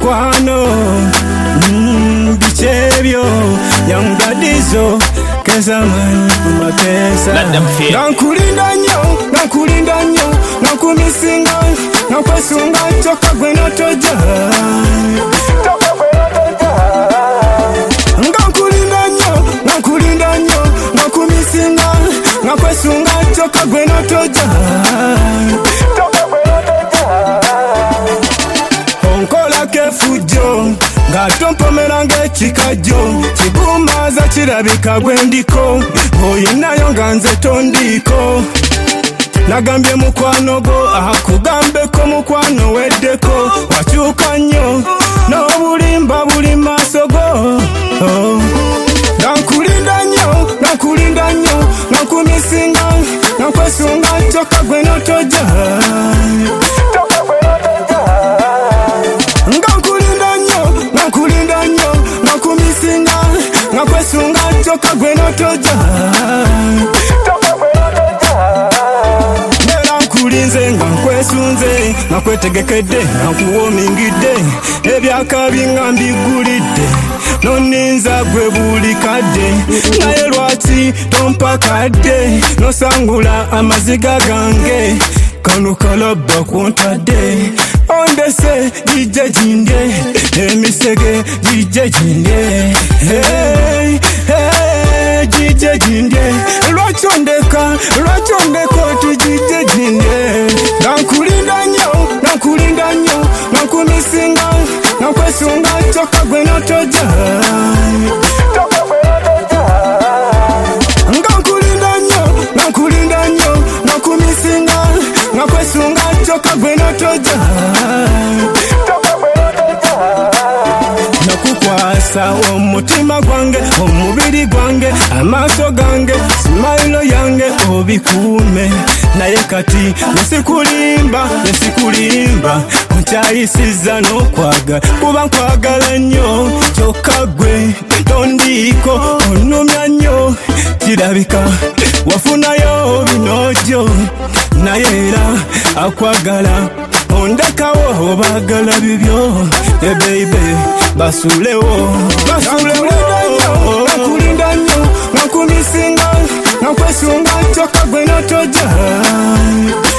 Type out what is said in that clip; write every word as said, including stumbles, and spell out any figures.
mukwano mm, bichebyo young gadizo keza man kumakesa nankulinda nyo nankulinda nyo nankumisinga nakwesunga toka gwe notoja toka gwe notoja nankulinda nyo nankulinda nyo nakumisinga nakwesunga toka gwe notoja toka gwe notoja onkola kefujo ngatompomerange chikajo chigumaza chirabika gwendiko oyinayo nganze tondiko nagambye mukwano go akugambeko mukwano weddeko wakyuka nnyo n'obulimba buli maaso go oh. Nankulinda nnyo nankulinda nnyo nankumisinga nankwesunga toka gwe notoja toka gwe notoja nankulinda nnyo nankulinda nnyo nankumisinga nankwesunga toka gwe notoja toka gwe notoja kulinze nga nkwesunze nakwetegekedde nakuwomingidde ebyakabi nga mbigulidde noninza gwe buli kadde naye lwaki tompakadde nosangula amaziga gange kano kalabba kuntadde ondese gijje jinde emisege gijje jinde hey, hey, gijje jinde lwachondeka lwachondeka tujijje jinde nankulinda nnyo nankulinda nnyo nankumisinga nankwesunga toka gwe notoja toka gwe notoja nankulinda nnyo nankulinda nnyo nankumisinga nankwesunga toka gwe notoja toka gwe notoja nakukwasa omutima gwange omubiri gwange amaaso gange simayilo yange obikuume naye kati nesikulimba nesikulimba nkyayisiza n'okwagala kuba nkwagala nnyo kyokka gwe tondiiko onumya nnyo kirabika wafunayo binojo naye era akwagala ondekawo obagala bibyo ebeibe basulewo basulewo nakulinda nnyo nakumisinga nankwesunga toka gwe notoja